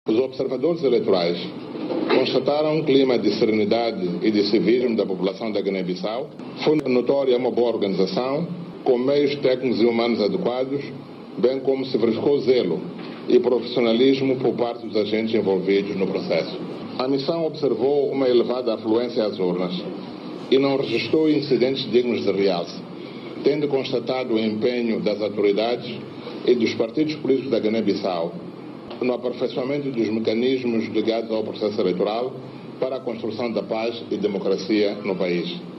Os observadores eleitorais constataram um clima de serenidade e de civismo da população da Guiné-Bissau. Foi notória uma boa organização, com meios técnicos e humanos adequados, bem como se verificou zelo e profissionalismo por parte dos agentes envolvidos no processo. A missão observou uma elevada afluência às urnas e não registrou incidentes dignos de realce, tendo constatado o empenho das autoridades e dos partidos políticos da Guiné-Bissau no aperfeiçoamento dos mecanismos ligados ao processo eleitoral para a construção da paz e democracia no país.